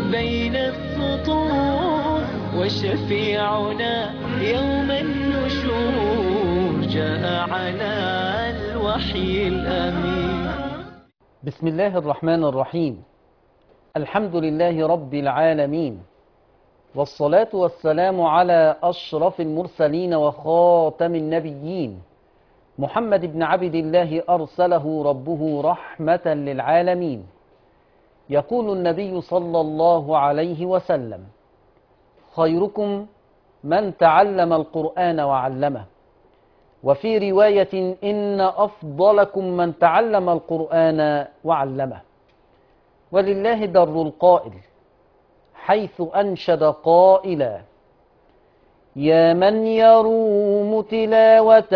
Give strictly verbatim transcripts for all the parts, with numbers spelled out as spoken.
بين السطور، وشفيعنا يوم النشور جاء على الوحي الأمين. بسم الله الرحمن الرحيم. الحمد لله رب العالمين، والصلاة والسلام على أشرف المرسلين وخاتم النبيين، محمد بن عبد الله أرسله ربه رحمة للعالمين. يقول النبي صلى الله عليه وسلم: خيركم من تعلم القرآن وعلمه. وفي رواية: إن أفضلكم من تعلم القرآن وعلمه. ولله در القائل حيث أنشد قائلا: يا من يروم تلاوة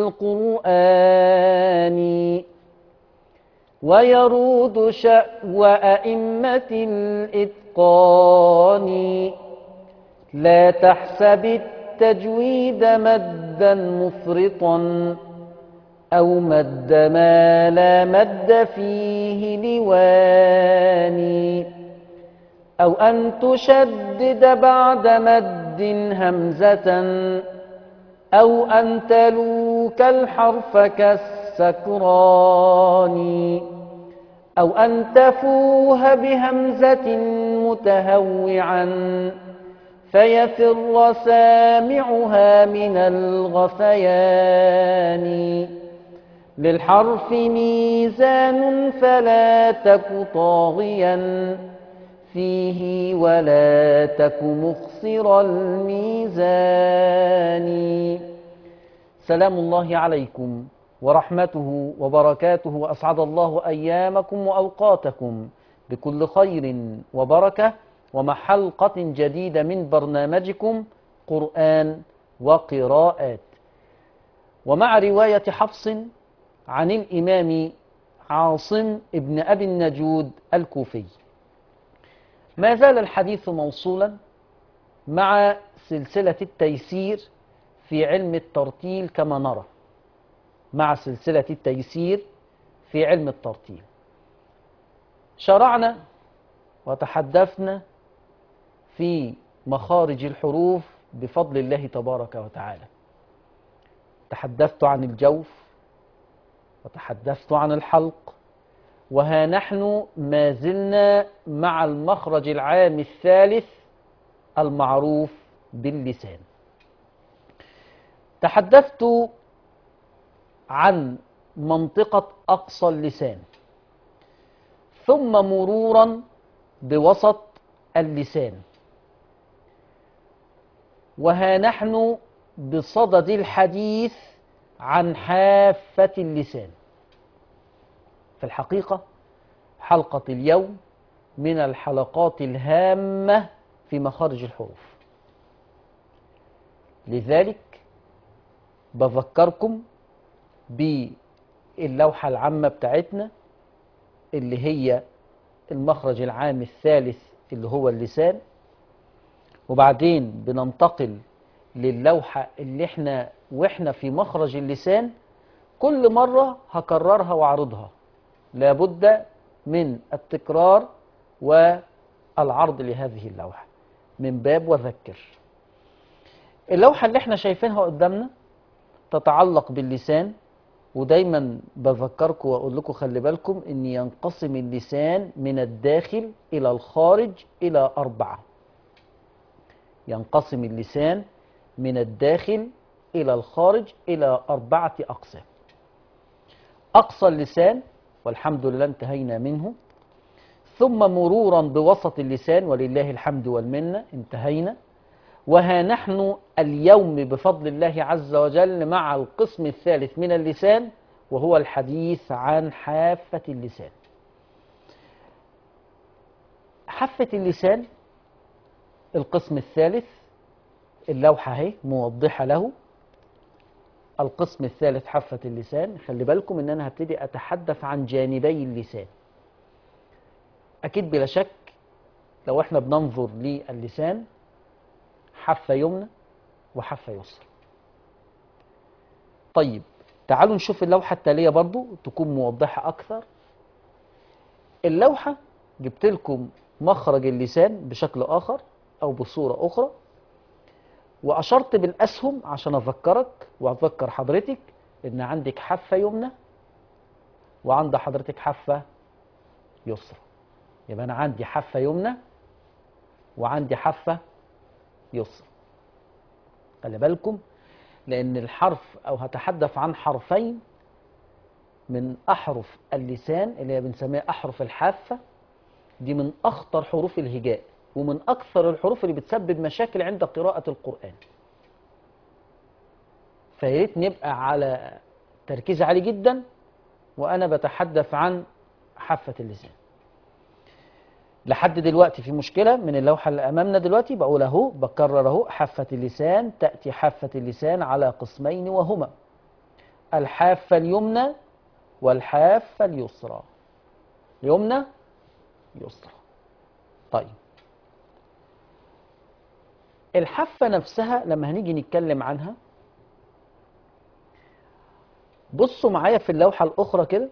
القرآن ويرود شأو أئمة الإتقان، لا تحسب التجويد مدا مفرطا أو مد ما لا مد فيه لواني، أو أن تشدد بعد مد همزة، أو أن تلوك الحرف كالسكران، أو أن تفوه بهمزة متهوعا فيفر سامعها من الغثيان. للحرف ميزان فلا تك طاغيا فيه ولا تك مخسر الميزان. سلام الله عليكم ورحمته وبركاته، وأسعد الله أيامكم وأوقاتكم بكل خير وبركة، ومع حلقة جديدة من برنامجكم قرآن وقراءات، ومع رواية حفص عن الإمام عاصم ابن أبي النجود الكوفي. ما زال الحديث موصولا مع سلسلة التيسير في علم الترتيل كما نرى، مع سلسلة التيسير في علم الترتيل. شرعنا وتحدثنا في مخارج الحروف بفضل الله تبارك وتعالى. تحدثت عن الجوف وتحدثت عن الحلق، وها نحن ما زلنا مع المخرج العام الثالث المعروف باللسان. تحدثت عن منطقة أقصى اللسان، ثم مرورا بوسط اللسان، وها نحن بصدد الحديث عن حافة اللسان. في الحقيقة حلقة اليوم من الحلقات الهامة في مخارج الحروف، لذلك بذكركم باللوحة العامة بتاعتنا اللي هي المخرج العام الثالث اللي هو اللسان، وبعدين بننتقل للوحة اللي احنا واحنا في مخرج اللسان كل مرة هكررها واعرضها، لابد من التكرار والعرض لهذه اللوحة من باب وذكر. اللوحة اللي احنا شايفينها قدامنا تتعلق باللسان، ودايما بذكركم واقول لكم خلي بالكم ان ينقسم اللسان من الداخل الى الخارج الى اربعة. ينقسم اللسان من الداخل الى الخارج الى اربعة اقسام. اقصى اللسان والحمد لله انتهينا منه، ثم مرورا بوسط اللسان ولله الحمد والمنة انتهينا، وها نحن اليوم بفضل الله عز وجل مع القسم الثالث من اللسان، وهو الحديث عن حافة اللسان. حافة اللسان القسم الثالث، اللوحة اهي موضحة له. القسم الثالث حافة اللسان، خلي بالكم ان انا هبتدي اتحدث عن جانبي اللسان. اكيد بلا شك لو احنا بننظر للسان حافة يمنى وحافة يسرى. طيب تعالوا نشوف اللوحة التالية برضو تكون موضحة أكثر. اللوحة جبت لكم مخرج اللسان بشكل آخر أو بصورة أخرى، وأشرت بالأسهم عشان أذكرك وأذكر حضرتك إن عندك حافة يمنى وعند حضرتك حافة يسرى. يبقى أنا عندي حافة يمنى وعندي حافة يسرى. خلي بالكم، لأن الحرف أو هتحدث عن حرفين من أحرف اللسان اللي هي بنسميها أحرف الحافة. دي من أخطر حروف الهجاء ومن أكثر الحروف اللي بتسبب مشاكل عند قراءة القرآن. فياريت نبقى على تركيز عالي جدا وأنا بتحدث عن حافة اللسان. لحد دلوقتي في مشكلة من اللوحة اللي أمامنا دلوقتي، بقول أهو بكرر أهو: حافة اللسان تأتي حافة اللسان على قسمين وهما الحافة اليمنى والحافة اليسرى. يمنى يسرى. طيب الحافة نفسها لما هنيجي نتكلم عنها، بصوا معايا في اللوحة الأخرى كده.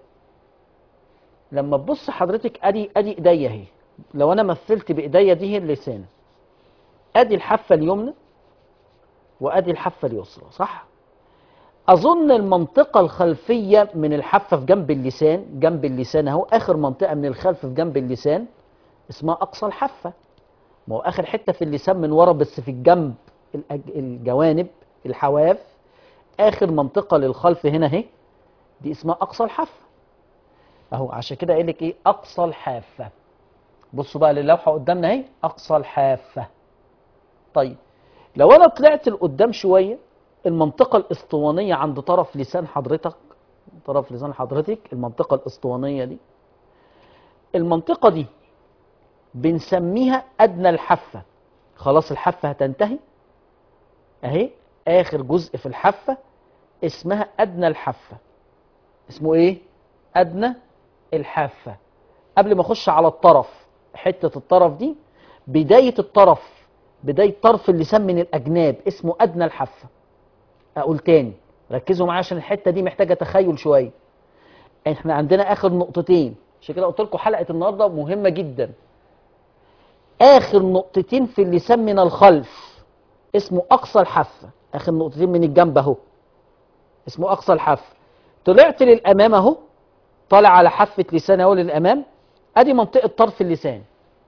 لما تبص حضرتك أدي أدي إيديا أهي، لو أنا مثلت بإيديا دي اللسان، أدي الحافة اليمنى وأدي الحافة اليسرى، صح؟ أظن المنطقة الخلفية من الحافة في جنب اللسان، جنب اللسان أهو آخر منطقة من الخلف في جنب اللسان اسمها أقصى الحافة. ما هو آخر حتة في اللسان من ورا بس في الجنب الجوانب الحواف، آخر منطقة للخلف هنا أهي دي اسمها أقصى الحافة أهو. عشان كده قايل لك إيه؟ أقصى الحافة. بصوا بقى للوحة قدامنا أهي، أقصى الحافة. طيب لو أنا طلعت لقدام شوية، المنطقة الإسطوانية عند طرف لسان حضرتك، طرف لسان حضرتك المنطقة الإسطوانية دي، المنطقة دي بنسميها أدنى الحافة. خلاص الحافة هتنتهي أهي، آخر جزء في الحافة اسمها أدنى الحافة. اسمه إيه؟ أدنى الحافة. قبل ما أخش على الطرف، حتة الطرف دي بداية الطرف، بداية طرف اللسان من الأجناب اسمه أدنى الحافة. أقول تاني، ركزوا معايا عشان الحتة دي محتاجة تخيل شوية. إحنا عندنا آخر نقطتين، عشان كده قلت لكم حلقة النهاردة مهمة جدا. آخر نقطتين في اللسان من الخلف اسمه أقصى الحافة، آخر نقطتين من الجنب أهو اسمه أقصى الحافة. طلعت للأمام أهو، طالع على حافة لسان أهو للأمام، أدي منطقة طرف اللسان،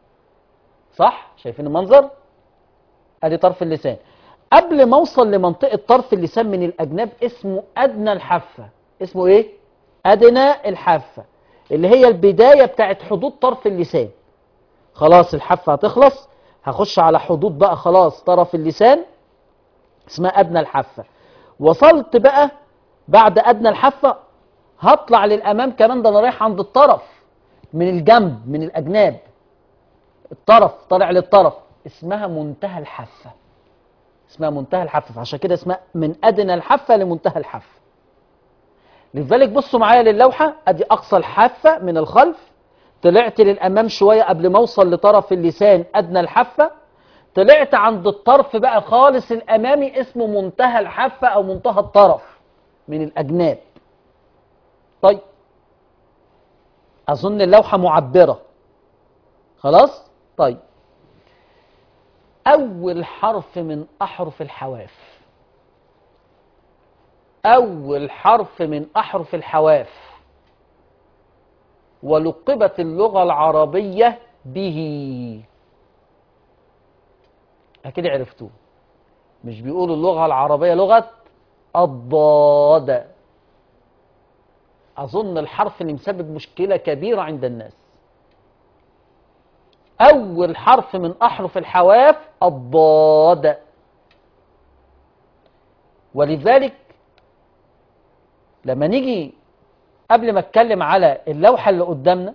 صح؟ شايفين المنظر؟ أدي طرف اللسان. قبل ما أوصل لمنطقة طرف اللسان من الأجناب اسمه أدنى الحافة. اسمه إيه؟ أدنى الحافة، اللي هي البداية بتاعت حدود طرف اللسان. خلاص الحافة هتخلص، هخش على حدود بقى خلاص طرف اللسان اسمها أدنى الحافة. وصلت بقى بعد أدنى الحافة، هطلع للأمام كمان، ده أنا رايح عند الطرف من الجنب من الأجناب، الطرف طالع للطرف، اسمها منتهى الحافة. اسمها منتهى الحافة، عشان كده اسمها من أدنى الحافة لمنتهى الحافة. لذلك بصوا معايا للوحة، أدي أقصى الحافة من الخلف، طلعت للأمام شوية قبل ما أوصل لطرف اللسان أدنى الحافة، طلعت عند الطرف بقى خالص الأمامي اسمه منتهى الحافة أو منتهى الطرف من الأجناب. طيب أظن اللوحة معبرة خلاص؟ طيب أول حرف من أحرف الحواف، أول حرف من أحرف الحواف ولقبت اللغة العربية به، أكيد عرفتوه. مش بيقولوا اللغة العربية لغة الضاد؟ أظن الحرف اللي مسبب مشكلة كبيرة عند الناس. أول حرف من أحرف الحواف الضاد. ولذلك لما نيجي قبل ما اتكلم على اللوحة اللي قدامنا،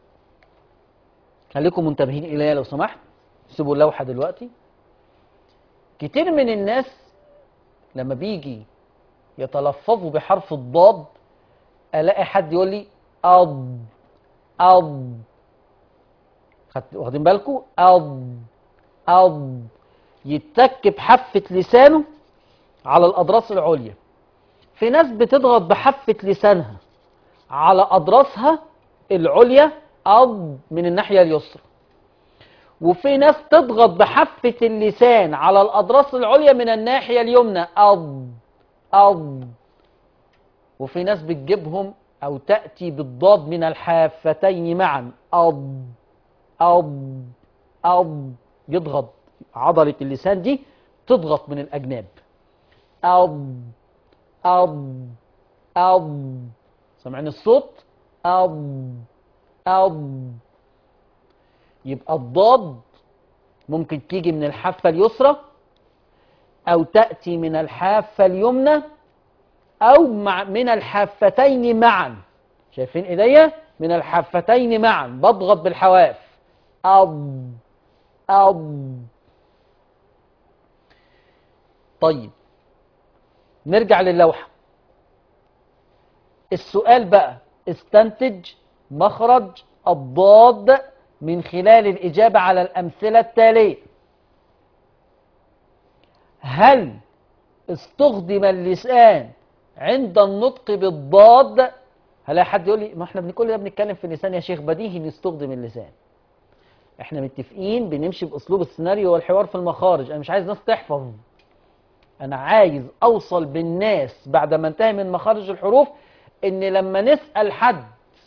خليكم منتبهين إليها لو سمحت، سيبوا اللوحة دلوقتي. كتير من الناس لما بيجي يتلفظوا بحرف الضاد، الاقي حد يقول لي أض أض، واخدين بالكم؟ أض أض، يتك بحافة لسانه على الأضراس العليا. في ناس بتضغط بحافة لسانها على أضراسها العليا أض من الناحية اليسرى. وفي ناس تضغط بحافة اللسان على الأضراس العليا من الناحية اليمنى أض أض، وفي ناس بتجيبهم أو تأتي بالضاد من الحافتين معا أض أض أض، يضغط عضلة اللسان دي تضغط من الأجناب أض أض أض، سمعين الصوت أض أض. يبقى الضاد ممكن تيجي من الحافة اليسرى أو تأتي من الحافة اليمنى أو مع من الحافتين معا. شايفين إيديا؟ من الحافتين معا بضغط بالحواف أض أض. طيب نرجع للوحة. السؤال بقى استنتج مخرج الضاد من خلال الإجابة على الأمثلة التالية. هل استخدم اللسان عند النطق بالضاد؟ هل حد يقول لي ما احنا بنقول ده بنتكلم في اللسان يا شيخ، بديهي نستخدم اللسان. احنا متفقين بنمشي بأسلوب السيناريو والحوار في المخارج. انا مش عايز ناس تحفظ، انا عايز اوصل بالناس بعد ما انتهي من مخارج الحروف ان لما نسأل حد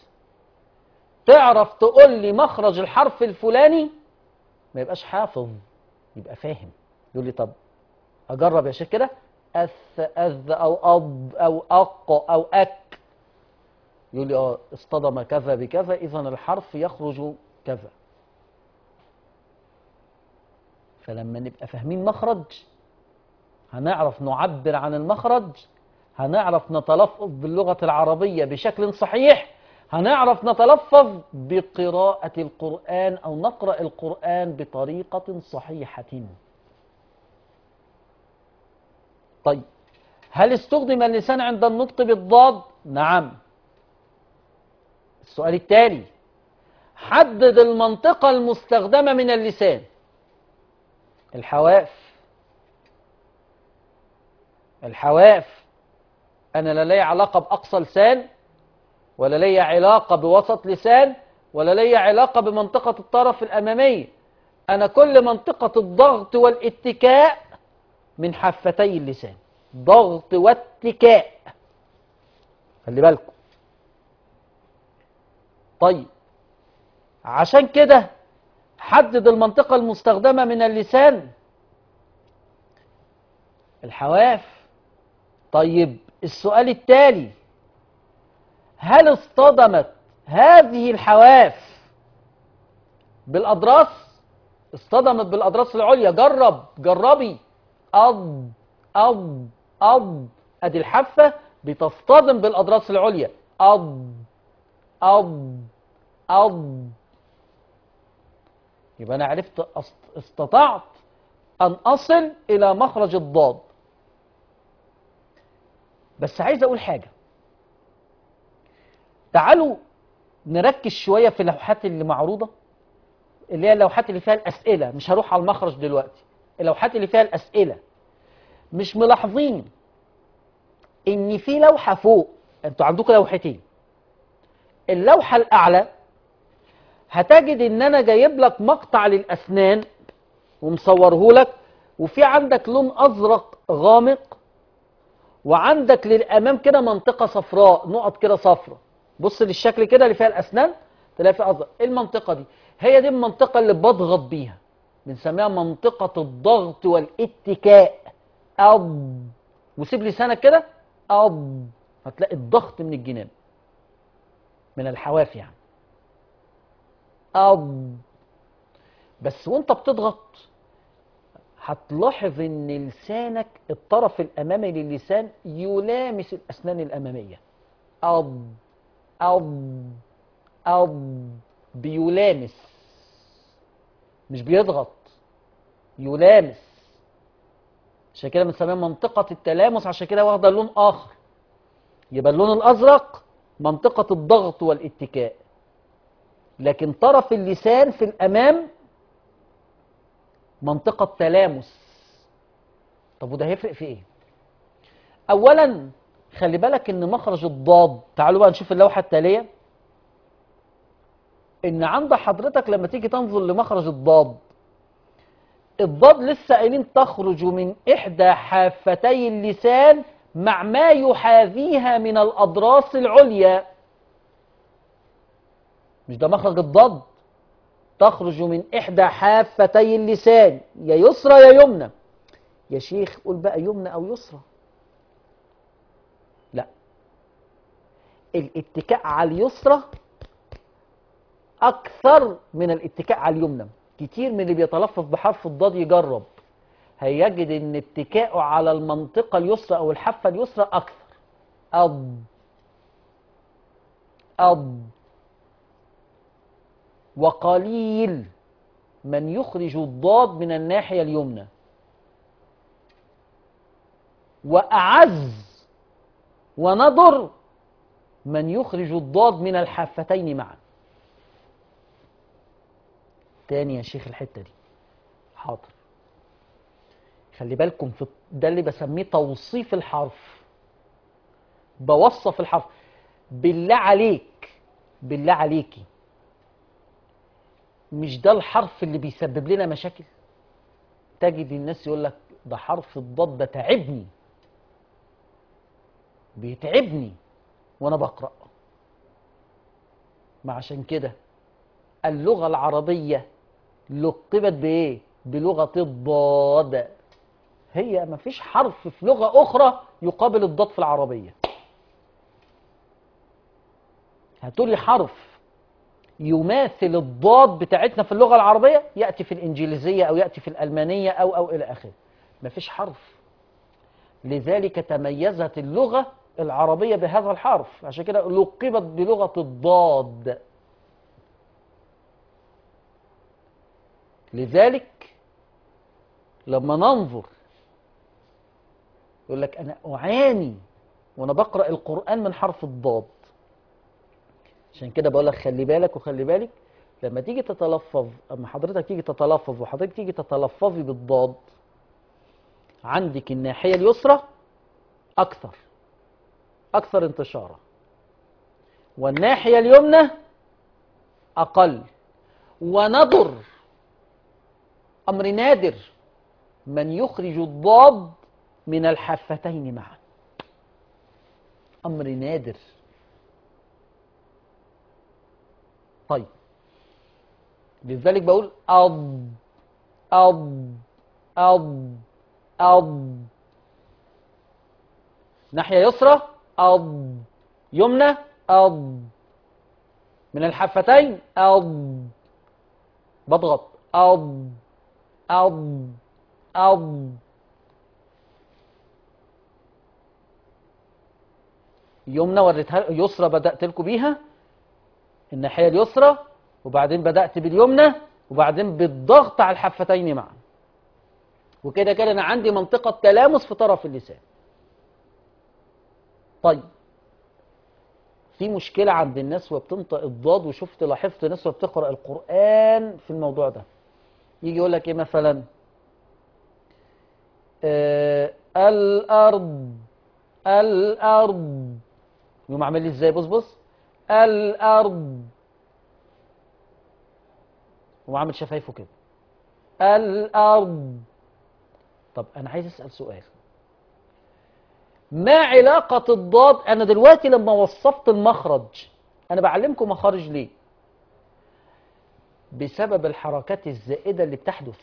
تعرف تقول لي مخرج الحرف الفلاني ما يبقاش حافظ، يبقى فاهم. يقول لي طب اجرب يا شيخ كده، اث اذ او اض او اق او اك. يقول لي اه اصطدم كذا بكذا اذا الحرف يخرج كذا. فلما نبقى فاهمين مخرج هنعرف نعبر عن المخرج، هنعرف نتلفظ باللغة العربية بشكل صحيح، هنعرف نتلفظ بقراءة القرآن أو نقرأ القرآن بطريقة صحيحة. طيب هل استخدم اللسان عند النطق بالضاد؟ نعم. السؤال التالي حدد المنطقة المستخدمة من اللسان. الحواف. الحواف أنا لا لي علاقة بأقصى لسان ولا لي علاقة بوسط لسان ولا لي علاقة بمنطقة الطرف الأمامية. أنا كل منطقة الضغط والاتكاء من حافتي اللسان، ضغط واتكاء، خلي بالكم. طيب عشان كده حدد المنطقة المستخدمة من اللسان. الحواف. طيب السؤال التالي هل اصطدمت هذه الحواف بالأضراس؟ اصطدمت بالأضراس العليا. جرب جربي أض أض أض، أدي الحافة بتصطدم بالأضراس العليا أض أض أض. يبقى أنا عرفت استطعت أن أصل إلى مخرج الضاد. بس عايز أقول حاجة، تعالوا نركز شوية في اللوحات اللي معروضة، اللي هي اللوحات اللي فيها الأسئلة. مش هروح على المخرج دلوقتي، اللوحات اللي فيها الأسئلة. مش ملاحظين إن في لوحة فوق؟ أنتوا عندكم لوحتين. اللوحة الأعلى هتجد إن أنا جايب لك مقطع للأسنان ومصوره لك، وفي عندك لون أزرق غامق، وعندك للأمام كده منطقة صفراء، نقط كده صفراء. بص للشكل كده اللي فيها الأسنان تلاقي فيها أزرق. إيه المنطقة دي؟ هي دي المنطقة اللي بضغط بيها، بنسميها منطقة الضغط والاتكاء. أض، وسيب لسانك كده أض، هتلاقي الضغط من الجناب من الحواف يعني أض. بس وانت بتضغط هتلاحظ ان لسانك الطرف الامامي للسان يلامس الاسنان الاماميه. أض أض أض، بيلامس مش بيضغط، يلامس. عشان كده بنسميها منطقة التلامس، عشان كده واخدة لون آخر. يبقى اللون الأزرق منطقة الضغط والاتكاء، لكن طرف اللسان في الأمام منطقة تلامس. طب وده هيفرق في إيه؟ أولا خلي بالك إن مخرج الضاد، تعالوا بقى نشوف اللوحة التالية. ان عند حضرتك لما تيجي تنظر لمخرج الضاد، الضاد لسه قايلين تخرج من احدى حافتي اللسان مع ما يحاذيها من الاضراس العليا. مش ده مخرج الضاد؟ تخرج من احدى حافتي اللسان، يا يسرى يا يمنى. يا شيخ قول بقى يمنى او يسرى. لا، الاتكاء على اليسرى اكثر من الاتكاء على اليمنى. كتير من اللي بيتلفظ بحرف الضاد يجرب، هيجد ان اتكاؤه على المنطقة اليسرى او الحافة اليسرى اكثر. أض أض وقليل من يخرج الضاد من الناحية اليمنى، وأعز ونضر من يخرج الضاد من الحافتين معا. تاني يا شيخ الحتة دي، حاضر. خلي بالكم في ده اللي بسميه توصيف الحرف، بوصف الحرف. بالله عليك، بالله عليكي، مش ده الحرف اللي بيسبب لنا مشاكل؟ تجد الناس يقول لك ده حرف الضاد ده تعبني، بيتعبني وانا بقرأ. ما عشان كده اللغة العربية لقبت بايه؟ بلغة الضاد. هي ما فيش حرف في لغة اخرى يقابل الضاد في العربية. هتقولي حرف يماثل الضاد بتاعتنا في اللغة العربية، يأتي في الإنجليزية أو يأتي في الألمانية أو أو إلى آخره. مفيش حرف. لذلك تميزت اللغة العربية بهذا الحرف، عشان كده لقبت بلغة الضاد. لذلك لما ننظر يقول لك أنا أعاني وأنا بقرأ القرآن من حرف الضاد. عشان كده بقول لك خلي بالك وخلي بالك لما تيجي تتلفظ، اما حضرتك تيجي تتلفظ وحضرتك تيجي تتلفظي بالضاد، عندك الناحية اليسرى أكثر أكثر انتشارا، والناحية اليمنى أقل. ونضر، أمر نادر، من يخرج الضاد من الحافتين معا. أمر نادر. طيب، لذلك بقول أض أض أض أض، ناحية يسرى أض، يمنى أض، من الحافتين أض، بضغط أض أض أض. يمنى وريتها، يسرى بدأت لكم بيها، الناحية اليسرى، وبعدين بدأت باليمنى، وبعدين بالضغط على الحافتين معا. وكده كده أنا عندي منطقة تلامس في طرف اللسان. طيب، في مشكلة عند الناس وبتنطق الضاد، وشفت لاحظت ناس وبتقرأ القرآن في الموضوع ده. يجي يقول لك إيه مثلا؟ آه الأرض الأرض، يقوم عامل لي إزاي؟ بص بص، الأرض، وعامل شفايفه كده، الأرض. طب أنا عايز أسأل سؤال، ما علاقة الضاد؟ أنا دلوقتي لما وصفت المخرج، أنا بعلمكم مخارج ليه؟ بسبب الحركات الزائدة اللي بتحدث.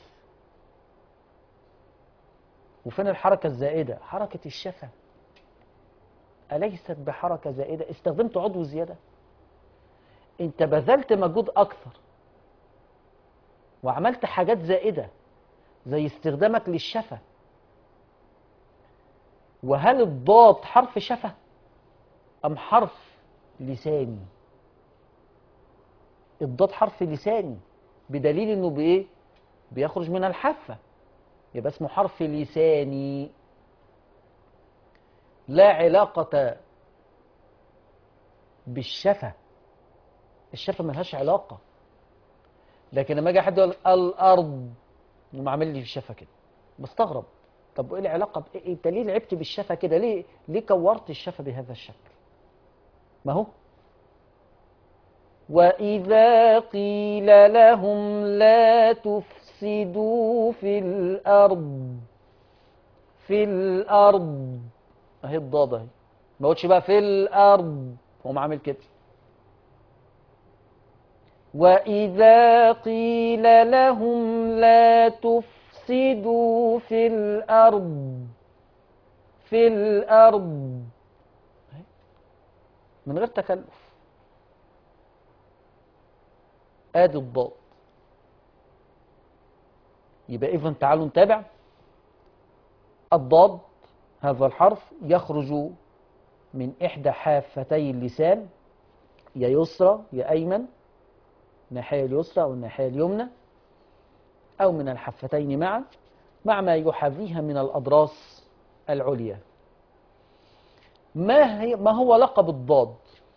وفين الحركة الزائدة؟ حركة الشفة. أليست بحركة زائدة؟ استخدمت عضو زيادة، أنت بذلت مجهود أكثر وعملت حاجات زائدة زي استخدامك للشفة. وهل الضاد حرف شفة أم حرف لساني؟ الضاد حرف لساني، بدليل انه بايه؟ بيخرج من الحافة، يبقى اسمه حرف لساني، لا علاقة بالشفة. الشفة ملهاش علاقة. لكن لما اجي حد يقول الارض يقوم عامل لي الشفة كده، بستغرب. طب ايه العلاقة؟ إيه انت ليه لعبت بالشفة كده؟ ليه ليه كورت الشفة بهذا الشكل؟ ما هو وإذا قيل لهم لا تفسدوا في الأرض في الأرض أهي الضاد أهي، ما قلتش بقى في الأرض، هم عامل كده. وإذا قيل لهم لا تفسدوا في الأرض في الأرض من غير تكلف، آدي الضاد. يبقى إذن تعالوا نتابع. الضاد هذا الحرف يخرج من إحدى حافتي اللسان، يا يسرى يا أيمن، الناحية اليسرى أو الناحية اليمنى، أو من الحفتين معا، مع ما يحاذيها من الأضراس العليا. ما هي ما هو لقب الضاد؟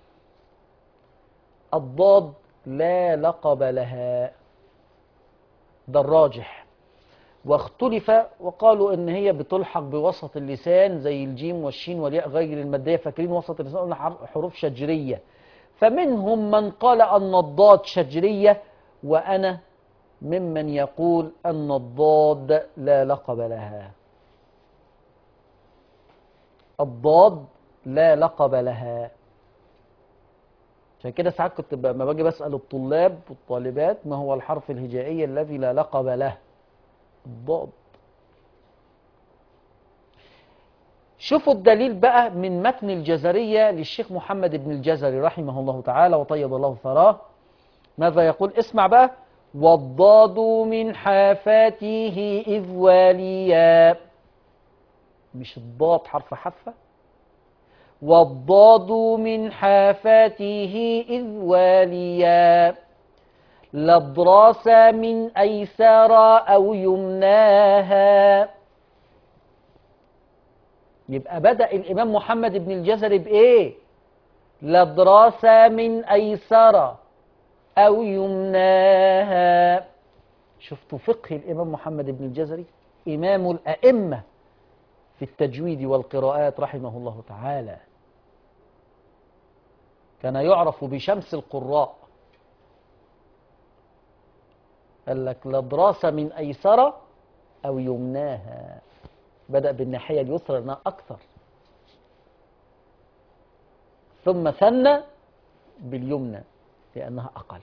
الضاد لا لقب لها، ده الراجح. واختلف وقالوا ان هي بتلحق بوسط اللسان زي الجيم والشين والياء غير الماديه. فاكرين وسط اللسان قلنا حروف شجريه، فمنهم من قال ان الضاد شجريه، وانا ممن يقول ان الضاد لا لقب لها. الضاد لا لقب لها. عشان كده ساعات كنت لما باجي بسال الطلاب والطالبات ما هو الحرف الهجائي الذي لا لقب له؟ الضاد. شوفوا الدليل بقى من متن الجزرية للشيخ محمد بن الجزري رحمه الله تعالى وطيب الله ثراه. ماذا يقول؟ اسمع بقى. والضاد من حافاته إذ واليا، مش الضاد حرف حفة، والضاد من حافاته إذ واليا، لضراس من أيسر أو يمناها. يبقى بدأ الإمام محمد بن الجزري بإيه؟ لضراس من أيسر أو يمناها. شفتوا فقه الإمام محمد بن الجزري، إمام الأئمة في التجويد والقراءات رحمه الله تعالى، كان يعرف بشمس القراء. قال لك لضراس من أيسر أو يمناها، بدأ بالناحية اليسرى لأنها أكثر، ثم ثنى باليمنى لأنها أقل.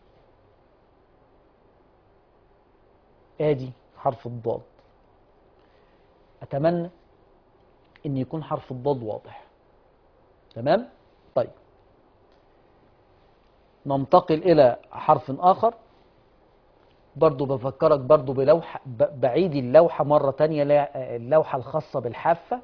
آدي حرف الضاد. أتمنى أن يكون حرف الضاد واضح. تمام؟ طيب ننتقل إلى حرف آخر. برضو بفكرك برضو بلوحة، بعيد اللوحة مرة تانية، اللوحة الخاصة بالحافة.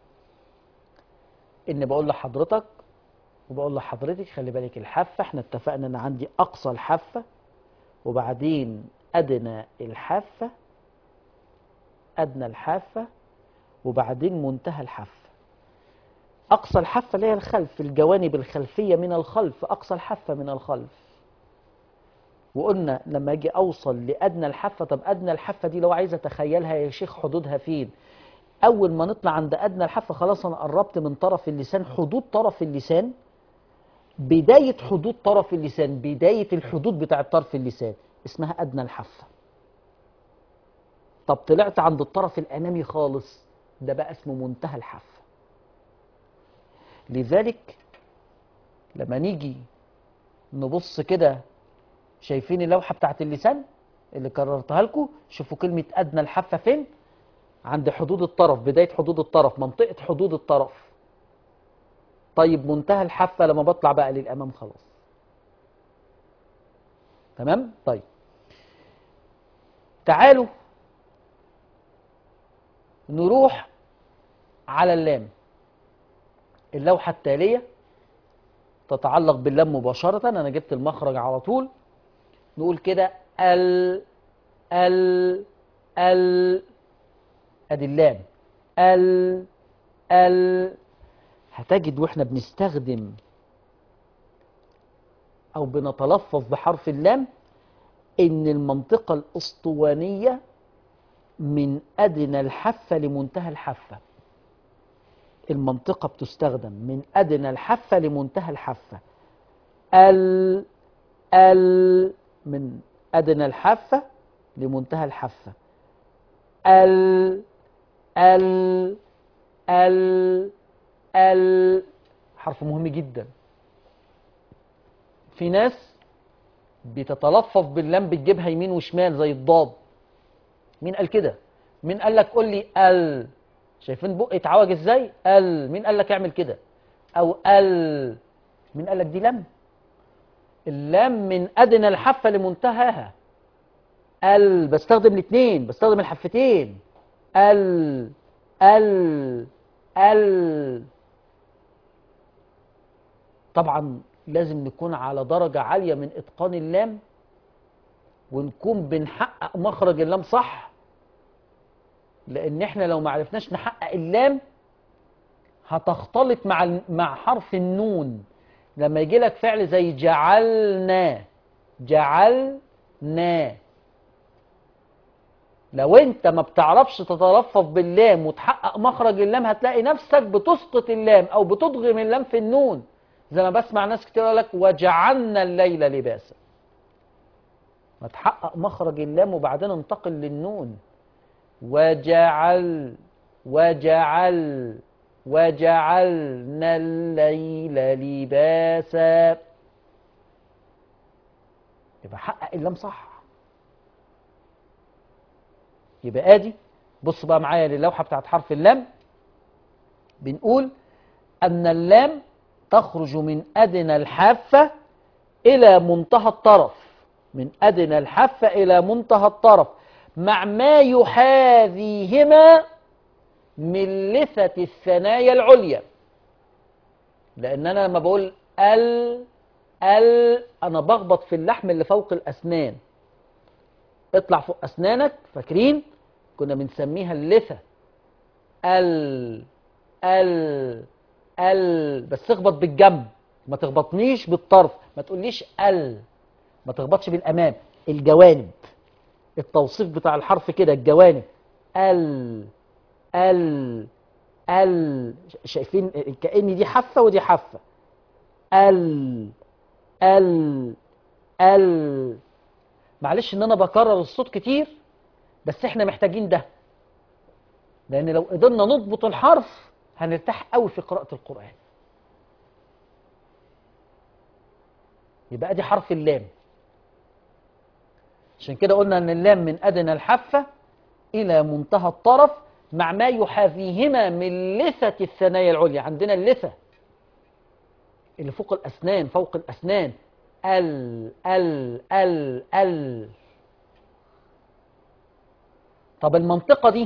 إن بقول لحضرتك وبقول لحضرتك خلي بالك، الحافة احنا اتفقنا ان عندي اقصى الحافة وبعدين ادنى الحافة، ادنى الحافة وبعدين منتهى الحافة. اقصى الحافة اللي هي الخلف، الجوانب الخلفية من الخلف، اقصى الحافة من الخلف. وقلنا لما اجي اوصل لادنى الحافة، طب ادنى الحافة دي لو عايز اتخيلها يا شيخ حدودها فين؟ اول ما نطلع عند ادنى الحافة خلاص انا قربت من طرف اللسان، حدود طرف اللسان، بداية حدود طرف اللسان، بداية الحدود بتاعة طرف اللسان اسمها أدنى الحافة. طب طلعت عند الطرف الأمامي خالص، ده بقى اسمه منتهى الحافة. لذلك لما نيجي نبص كده، شايفين اللوحة بتاعة اللسان اللي كررتها لكم؟ شوفوا كلمة أدنى الحافة فين؟ عند حدود الطرف، بداية حدود الطرف، منطقة حدود الطرف. طيب منتهى الحافة لما بطلع بقى للأمام خلاص. تمام؟ طيب تعالوا نروح على اللام. اللوحة التالية تتعلق باللام مباشرة، أنا جبت المخرج على طول. نقول كده ال ال ال أدي اللام. ال ال هتجد واحنا بنستخدم أو بنتلفظ بحرف اللام إن المنطقة الأسطوانية من أدنى الحافة لمنتهى الحافة. المنطقة بتستخدم من أدنى الحافة لمنتهى الحافة. ال ال من أدنى الحافة لمنتهى الحافة. ال ال ال ال حرف مهم جدا. في ناس بتتلفظ باللام بتجيبها يمين وشمال زي الضاد. مين قال كده؟ مين قال لك قول لي ال؟ شايفين بقي اتعوج ازاي؟ ال. مين قال لك اعمل كده؟ او ال. مين قال لك دي لام؟ اللام من ادنى الحافه لمنتهاها. ال بستخدم الاثنين، بستخدم الحفتين. ال ال ال. طبعا لازم نكون على درجه عاليه من اتقان اللام، ونكون بنحقق مخرج اللام صح، لان احنا لو ما عرفناش نحقق اللام هتختلط مع مع حرف النون. لما يجي لك فعل زي جعلنا، جعلنا، لو انت ما بتعرفش تتلفظ باللام وتحقق مخرج اللام هتلاقي نفسك بتسقط اللام او بتضغم اللام في النون، زي ما بسمع ناس كتير يقول لك وجعلنا الليل لباسا. ما تحقق مخرج اللام وبعدين انتقل للنون. وجعل وجعل وجعلنا الليل لباسا. يبقى حقق اللام صح. يبقى ادي بص بقى معايا للوحه بتاعت حرف اللام. بنقول ان اللام تخرج من ادنى الحافه الى منتهى الطرف، من ادنى الحافه الى منتهى الطرف، مع ما يحاذيهما من لثة الثنايا العليا. لأن أنا لما بقول ال ال أنا بخبط في اللحم اللي فوق الأسنان. اطلع فوق أسنانك، فاكرين؟ كنا بنسميها اللثة. ال ال ال بس اخبط بالجنب، ما تخبطنيش بالطرف، ما تقوليش ال، ما تخبطش بالأمام، الجوانب. التوصيف بتاع الحرف كده الجوانب. ال ال ال شايفين كأن دي حافة ودي حافة. ال ال ال. معلش ان انا بكرر الصوت كتير، بس احنا محتاجين ده، لان لو قدرنا نضبط الحرف هنرتاح قوي في قراءة القرآن. يبقى دي حرف اللام. عشان كده قلنا ان اللام من ادنى الحافة الى منتهى الطرف، مع ما يحاذيهما من لثة الثنايا العليا. عندنا اللثة اللي فوق الأسنان، فوق الأسنان. ال ال ال ال. طب المنطقة دي،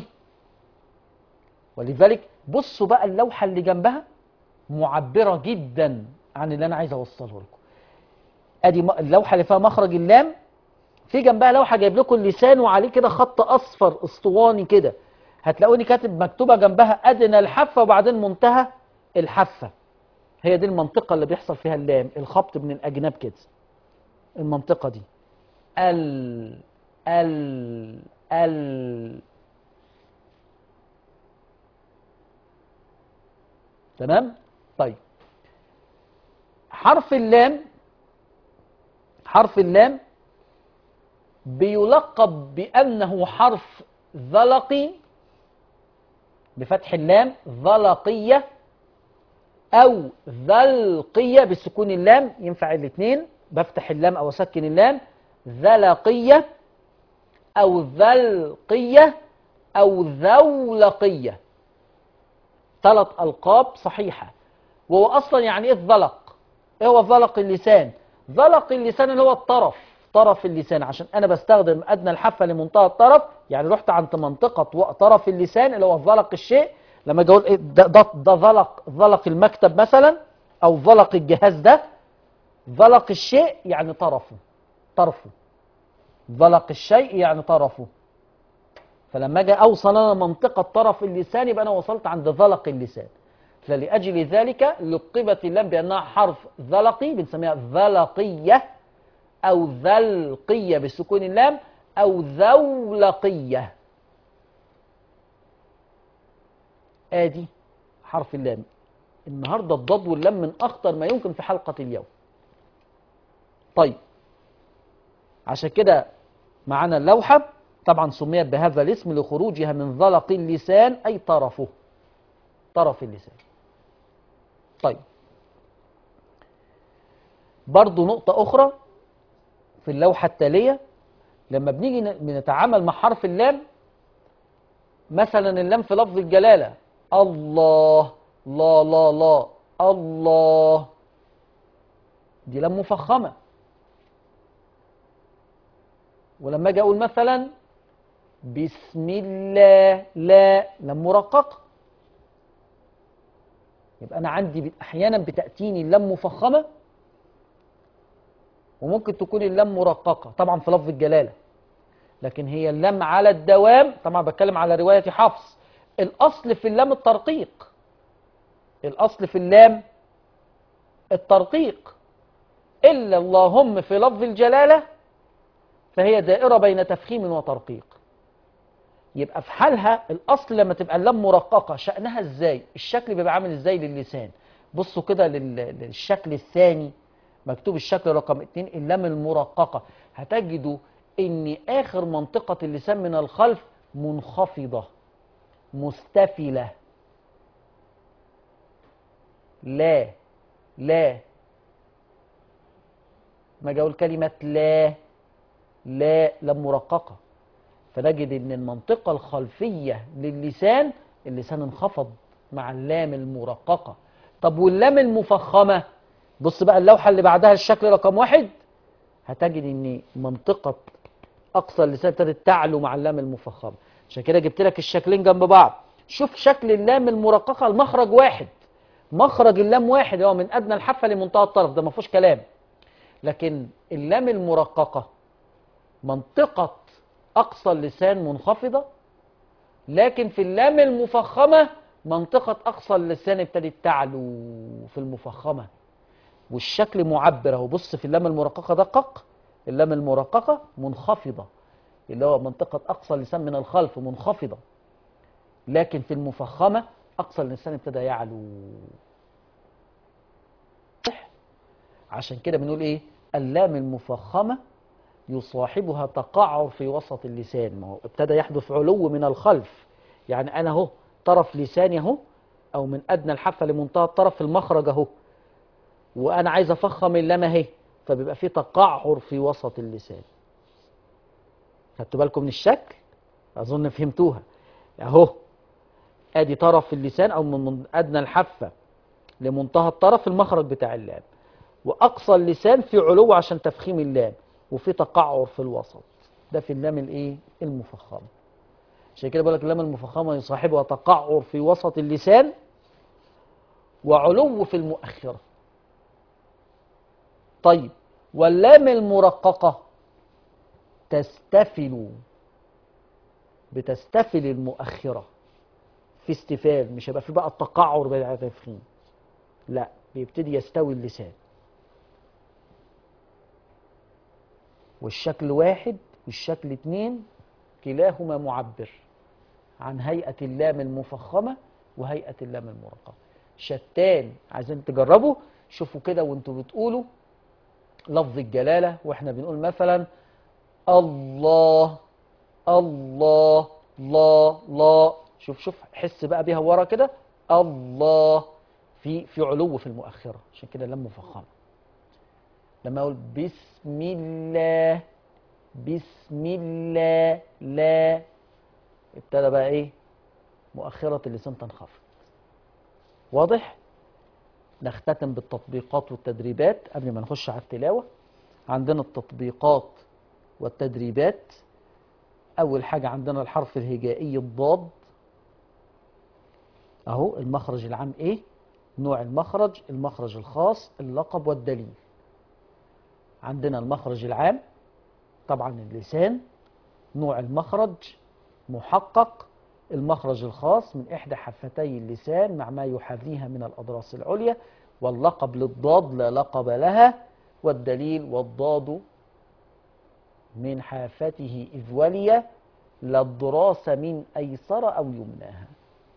ولذلك بصوا بقى اللوحة اللي جنبها معبرة جدا عن اللي أنا عايز أوصله لكم. أدي اللوحة اللي فيها مخرج اللام، في جنبها لوحة جايب لكم اللسان وعليه كده خط أصفر اسطواني كده، هتلاقوني كاتب مكتوبة جنبها أدنى الحافة وبعدين منتهى الحافة. هي دي المنطقة اللي بيحصل فيها اللام، الخبط من الأجناب كده. المنطقة دي ال ال ال. تمام؟ طيب حرف اللام، حرف اللام بيلقب بأنه حرف ذلقي بفتح اللام، ذلقية، أو ذلقية بسكون اللام، ينفع الاثنين، بفتح اللام أو أسكن اللام. ذلقية أو ذلقية أو ذولقية. ثلاث ألقاب صحيحة. وهو أصلا يعني إيه الذلق؟ إيه هو ذلق اللسان؟ ذلق اللسان اللي هو الطرف، طرف اللسان، عشان أنا بستخدم أدنى الحافة لمنتهى الطرف، يعني رحت عند منطقة طرف اللسان اللي هو ذلق الشيء. لما اجي اقول ده ده ده ذلق، ذلق المكتب مثلا، او ذلق الجهاز ده. ذلق الشيء يعني طرفه، طرفه. ذلق الشيء يعني طرفه. فلما اجي اوصل انا منطقه طرف اللسان يبقى انا وصلت عند ذلق اللسان. فلأجل ذلك لقبت اللام بانها حرف ذلقي، بنسميها ذلقيه او ذلقيه بسكون اللام، او ذولقيه. ادي حرف اللام. النهارده الضاد واللام من اخطر ما يمكن في حلقه اليوم. طيب عشان كده معانا اللوحة طبعا سميت بهذا الاسم لخروجها من ذلق اللسان أي طرفه، طرف اللسان. طيب برضو نقطة أخرى في اللوحة التالية، لما بنيجي نتعامل مع حرف اللام، مثلا اللام في لفظ الجلالة الله، لا لا لا الله، دي لام مفخمة. ولما اجي اقول مثلا بسم الله، لا لام مرققة. يبقى انا عندي احيانا بتأتيني اللام مفخمة، وممكن تكون اللام مرققة طبعا في لفظ الجلالة، لكن هي اللام على الدوام. طبعا بتكلم على رواية حفص، الأصل في اللام الترقيق، الأصل في اللام الترقيق، إلا اللهم في لفظ الجلالة فهي دائرة بين تفخيم وترقيق. يبقى في حالها الأصل لما تبقى اللام مرققة شأنها إزاي؟ الشكل بيبقى عامل إزاي للسان؟ بصوا كده للشكل الثاني مكتوب الشكل رقم اتنين، اللام المرققة، هتجدوا إن آخر منطقة اللسان من الخلف منخفضة مستفلة. لا لا، ما جاءوا الكلمة لا، لا لام مرققة، فنجد ان المنطقة الخلفية للسان اللسان انخفض مع اللام المرققة. طب واللام المفخمة، بص بقى اللوحة اللي بعدها الشكل رقم واحد، هتجد ان منطقة اقصى اللسان ابتدت تعلو مع اللام المفخمة. عشان كده جبت لك الشكلين جنب بعض. شوف شكل اللام المرققة، المخرج واحد، مخرج اللام واحد، هو من ادنى الحافة لمنتهى الطرف، ده ما فيهوش كلام. لكن اللام المرققة منطقة أقصى اللسان منخفضة، لكن في اللام المفخمة منطقة أقصى اللسان ابتدت تعلو في المفخمة، والشكل معبر اهو. بص في اللام المرققة دقق، اللام المرققة منخفضة اللي هو منطقة أقصى اللسان من الخلف منخفضة، لكن في المفخمة أقصى اللسان ابتدى يعلو. عشان كده بنقول إيه؟ اللام المفخمة يصاحبها تقعر في وسط اللسان، ما هو ابتدى يحدث علو من الخلف. يعني أنا أهو طرف لساني أهو، أو من أدنى الحافة لمنتهى الطرف في المخرج أهو، وأنا عايز أفخم اللام أهي، فبيبقى في تقعر في وسط اللسان. خدتوا بالكم من الشكل؟ أظن فهمتوها. أهو أدي طرف اللسان، أو من أدنى الحافة لمنتهى الطرف المخرج بتاع اللام، وأقصى اللسان في علو عشان تفخيم اللام، وفي تقعر في الوسط. ده في اللام الايه؟ المفخمه. عشان كده بقول لك اللام المفخمه يصاحبها تقعر في وسط اللسان وعلو في المؤخره. طيب واللام المرققه تستفل، بتستفل المؤخره في استفال، مش هيبقى في بقى التقعر بتاع التفخيم، لا بيبتدي يستوي اللسان. والشكل واحد والشكل اتنين كلاهما معبر عن هيئة اللام المفخمة وهيئة اللام المرققة. شتان. عايزين تجربوا؟ شوفوا كده وانتوا بتقولوا لفظ الجلالة واحنا بنقول مثلا الله الله لا لا، شوف شوف حس بقى بيها ورا كده، الله، في في علو في المؤخرة، عشان كده لام مفخمة. لما اقول بسم الله بسم الله لا، ابتدى بقى ايه؟ مؤخرة اللسان تنخفض. واضح؟ نختتم بالتطبيقات والتدريبات قبل ما نخش على التلاوة. عندنا التطبيقات والتدريبات. أول حاجة عندنا الحرف الهجائي الضاد، أهو المخرج العام إيه؟ نوع المخرج، المخرج الخاص، اللقب والدليل. عندنا المخرج العام طبعا اللسان، نوع المخرج محقق، المخرج الخاص من إحدى حفتي اللسان مع ما يحاذيها من الأضراس العليا، واللقب للضاد لا لقب لها، والدليل والضاد من حافته إذ ولي لا الضراس من أيسر أو يمناها.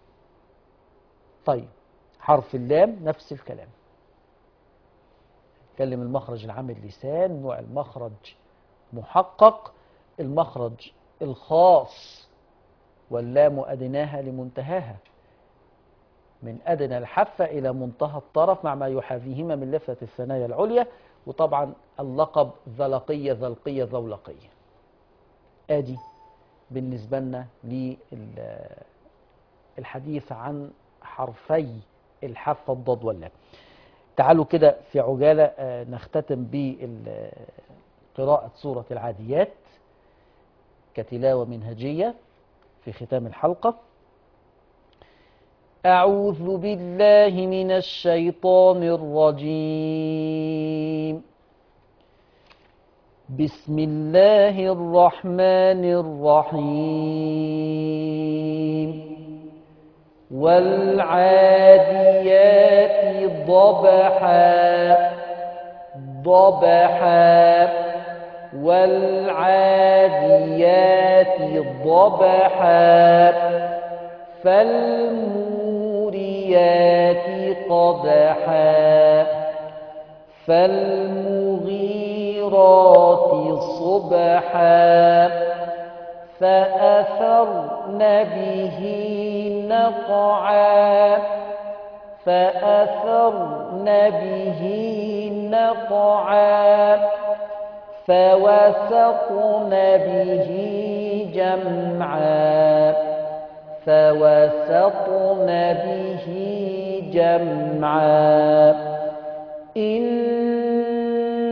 طيب حرف اللام نفس الكلام، نتكلم المخرج العام اللسان، نوع المخرج محقق، المخرج الخاص واللام أدناها لمنتهاها، من أدنى الحافة إلى منتهى الطرف مع ما يحاذيهما من لفة الثنايا العليا. وطبعا اللقب ذلقية ذلقية ذولقية. آدي بالنسبة لنا للحديث عن حرفي الحافة الضاد واللام. تعالوا كده في عجالة نختتم بقراءة سورة العاديات كتلاوة منهجية في ختام الحلقة. أعوذ بالله من الشيطان الرجيم. بسم الله الرحمن الرحيم. والعاديات ضبحا ضبحا والعاديات ضبحا فالموريات قدحا فالمغيرات صبحا فأثرن به نقعا فأثرن به نقعا فوسطن به جمعا فوسطن به جمعا إن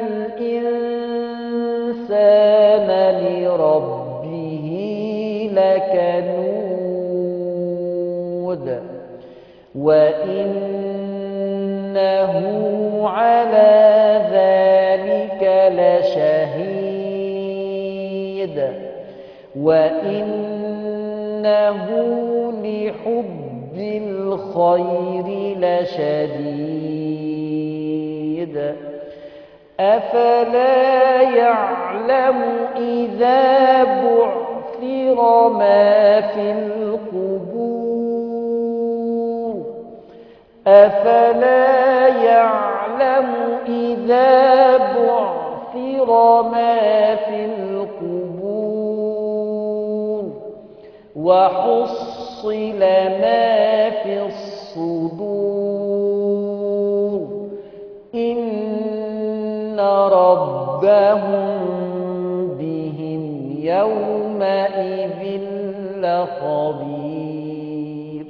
الإنسان لربه لكنود وإنه على ذلك لشهيد وإنه لحب الخير لشديد أفلا يعلم إذا بعثر ما في القبور أفلا يعلم إذا بعثر ما في القبور وحصل ما في الصدور إن ربهم بهم يومئذ لخبير.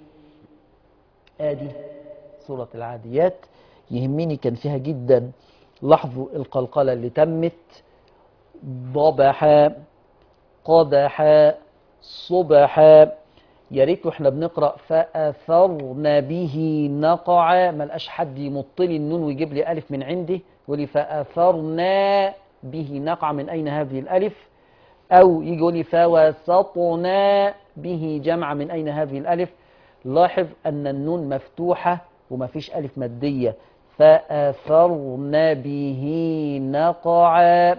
آدي سورة العاديات. يهمني كان فيها جدا، لاحظوا القلقلة اللي تمت، ضبحا قدحا صبحا. يا ريت واحنا بنقرأ فأثرن به نقعا ما لقاش حد يمط لي النون ويجيب لي ألف من عندي يقول لي فأثرنا به نقع، من أين هذه الألف؟ أو يجي يقول لي فوسطنا به جمع، من أين هذه الألف؟ لاحظ أن النون مفتوحة وما فيش ألف مادية. فأثرن به نقعا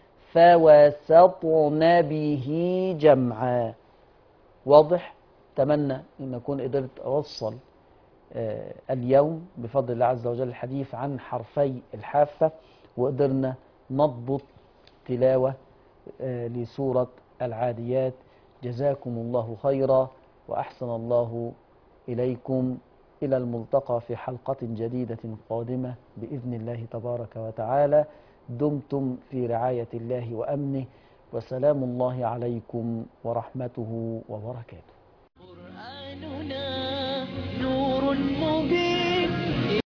فوسطن به جمعا. واضح؟ أتمنى أن أكون قدرت أوصل آه اليوم بفضل الله عز وجل الحديث عن حرفي الحافة، وقدرنا نضبط تلاوة آه لسورة العاديات. جزاكم الله خيرا وأحسن الله إليكم. إلى الملتقى في حلقة جديدة قادمة بإذن الله تبارك وتعالى. دمتم في رعاية الله وأمنه، وسلام الله عليكم ورحمته وبركاته.